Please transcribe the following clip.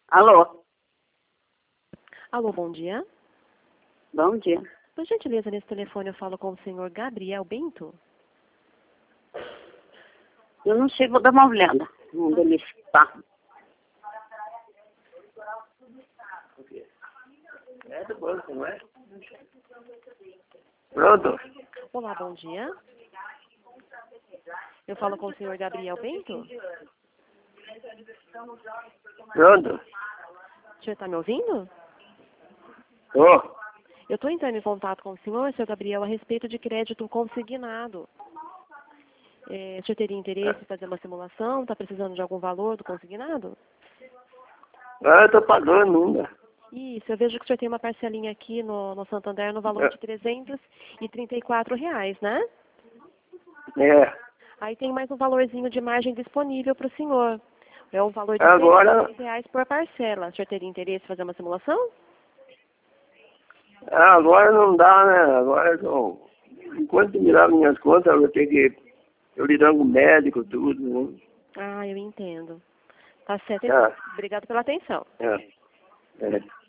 Alô? Alô, bom dia. Bom dia. Por gentileza, nesse telefone eu falo com o senhor Gabriel Bento? Eu não sei, vou dar uma olhada. Onde ele está. É do banco, não é? Pronto. Olá, bom dia. Eu falo com o senhor Gabriel Bento? Pronto. O senhor está me ouvindo? Ô, Eu estou entrando em contato com o senhor Gabriel, a respeito de crédito consignado. O senhor teria interesse em fazer uma simulação? Está precisando de algum valor do consignado? eu tô pagando ainda. Isso, eu vejo que o senhor tem uma parcelinha aqui no Santander no valor de R$ 334, né? É. Aí tem mais um valorzinho de margem disponível para o senhor. É um valor de Agora, R$ 1.000 por parcela. O senhor teria interesse em fazer uma simulação? agora não dá, né? Agora não. Enquanto mirar minhas contas, eu vou ter que. Eu lidando com o médico, tudo, né? Ah, eu entendo. Tá certo. É. Obrigado pela atenção. É. É.